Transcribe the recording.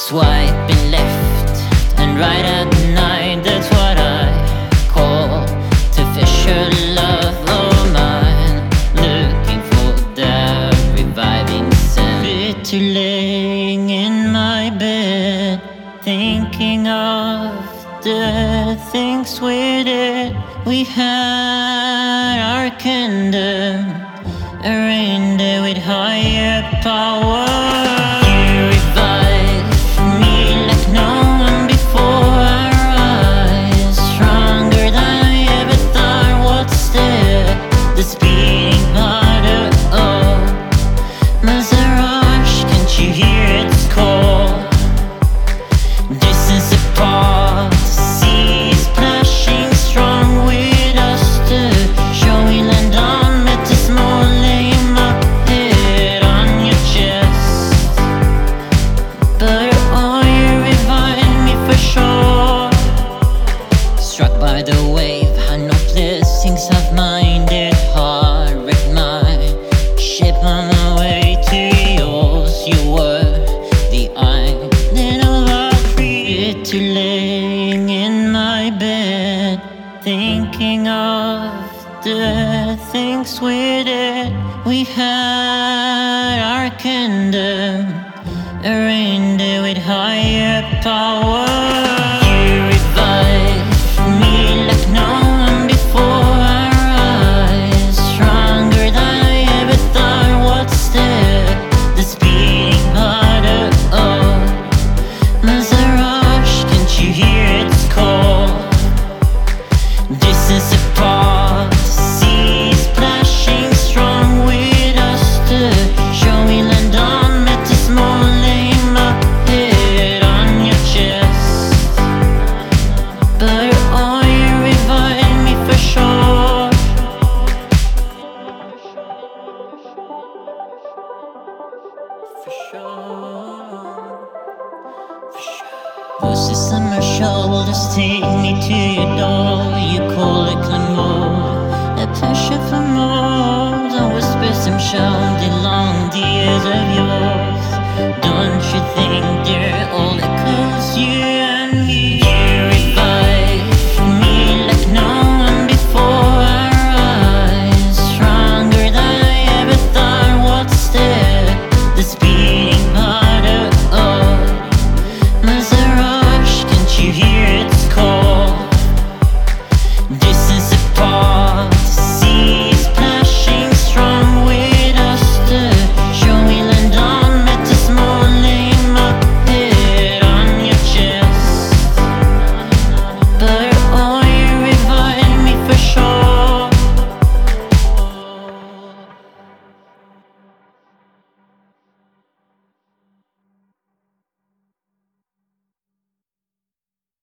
Swiping left and right at night, that's what I call to fisher love of mine. Looking for that reviving scent. Bitter laying in my bed, thinking of the things we did. We had our kingdom, a reindeer with higher power. You revived me like no one before our eyes, stronger than I ever thought. What's there? The speeding heart of Mazaraj, can't you hear its call? Distance apart, sea splashing strong with us to showing land on Metis more. Lay my head on your chest, but oh, you revive me for sure. Struck by the wave, had no blessings of mine. It hard wrecked my ship on the way to yours. You were the island of our free. To laying in my bed, thinking of the things we did. We had our kingdom, a reindeer with higher power. You revived me like no one before our eyes, stronger than I ever thought. What's there? The speeding heart of Mazaraj, can't you hear its call? Distance apart, sea splashing strong with us to showing land on Metis more. Lay my head on your chest, but oh, you revive me for sure. For sure. Voices on my shoulders take me to your door. You call it glamour, a passion for more. The whispers I'm shouting along the ears of yours. Don't you think